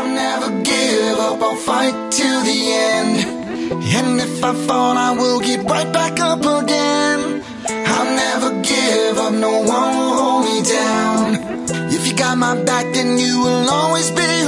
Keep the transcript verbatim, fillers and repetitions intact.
I'll never give up, I'll fight till the end. And if I fall, I will get right back up again. I'll never give up, no one will hold me down. If you got my back, then you will always be